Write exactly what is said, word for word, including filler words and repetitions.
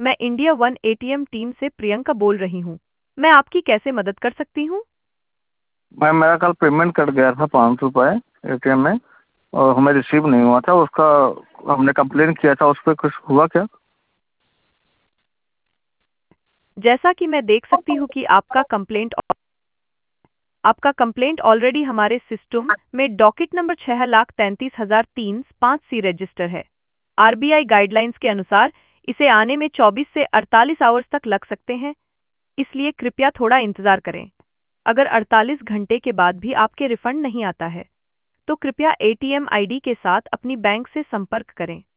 मैं India one ATM team से प्रियंका बोल रही हूँ। मैं आपकी कैसे मदद कर सकती हूँ? मैम मेरा कल पेमेंट कट गया था पाँच सौ रुपये एटीएम में और हमें रिसीव नहीं हुआ था उसका। हमने कंप्लेन किया था, उस पर कुछ हुआ क्या? जैसा कि मैं देख सकती हूँ कि आपका कंप्लेंट आपका कंप्लेंट ऑलरेडी हमारे सिस्टम में डॉकेट नंबर छह लाख तैंतीस हजार तीन पाँच सी रजिस्टर है। आरबीआई गाइडलाइंस के अनुसार इसे आने में चौबीस से अड़तालीस आवर्स तक लग सकते हैं, इसलिए कृपया थोड़ा इंतजार करें। अगर अड़तालीस घंटे के बाद भी आपके रिफंड नहीं आता है, तो कृपया एटीएम आईडी के साथ अपनी बैंक से संपर्क करें।